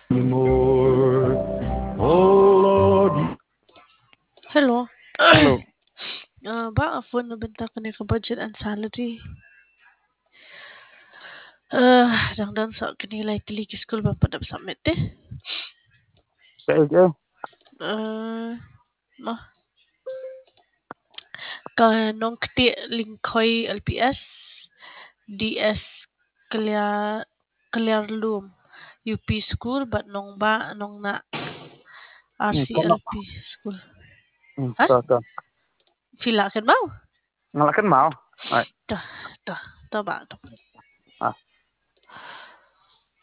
More. Oh Lord. Hello. Hello. Ba phone na benta ka ni ka budget and salary. Dangdan sa kini likely ki school ba padap submit eh. Okay. Ma ka nong kti lingkoy LPS DS Clearloom UP school but nong ba nong na Kono. RCLP school. Ha? To. Fila kan mau? Ngalakan mau. Right. Dah, dah, dah ba. Ah.